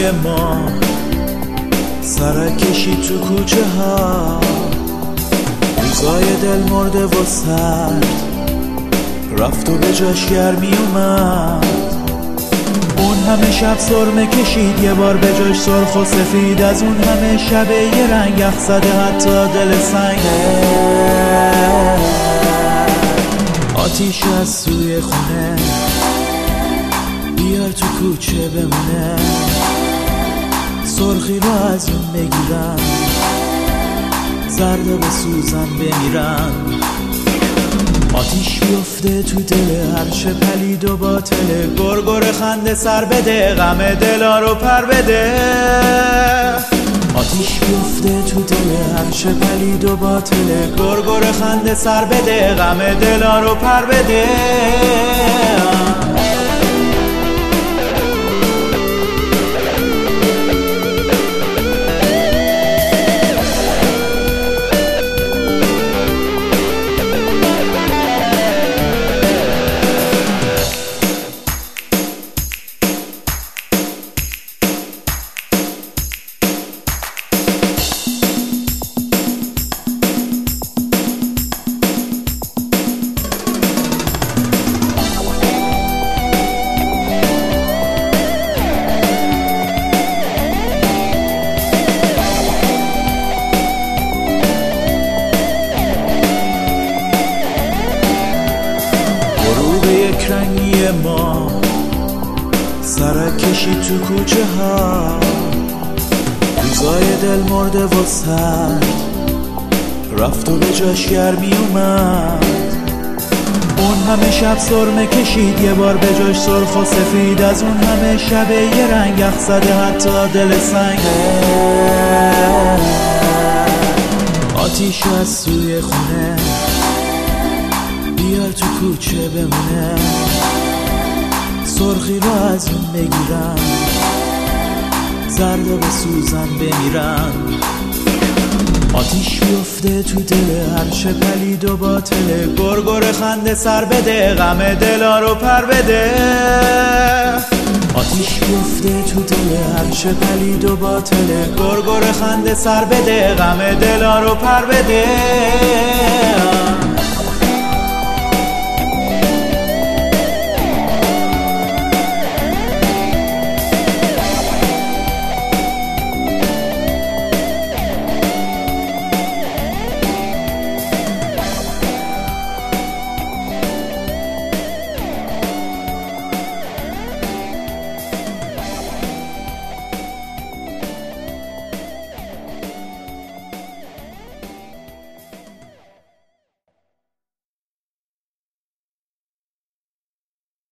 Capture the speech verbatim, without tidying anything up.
ما سرک کشید تو کوچه ها، روزای دل مرده و سرد رفت و به جاش گرمی اومد. اون همه شب سرمه کشید یه بار به جاش سرخ و سفید، از اون همه شب یه رنگ یخ زده حتی دل سنگه. آتیش از سوی خونه بیار تو کوچه بمونه، سرخی رو از اون بگیرن، زرد و بسوزن بمیرن. آتیش بیفته تو دل هرچه پلید و باطله، گرگر خنده سر بده، غم دلا رو پر بده. آتیش بیفته تو دل هرچه پلید و باطله، گرگر خنده سر بده، غم دلا رو پر بده. یک رنگی ما سرک کشید تو کوچه ها، روزای دل مرده و سرد رفت و به جاش گرمی اومد. اون همه شب سرمه کشید یه بار به جاش سرخ و سفید، از اون همه شب یه رنگ یخ زده حتی دل سنگه. آتیش از سوی خونه بیار تو کوچه بمونه، سرخی رو از اون بگیرن، زرد و بسوزن بمیرن. آتیش بیفته تو دل هرچه پلید و باطله، گرگر خنده سر بده، غم دلا رو پر بده. آتیش بیفته تو دل هرچه پلید و باطله، گرگر خنده سر بده، غم دلا رو پر بده.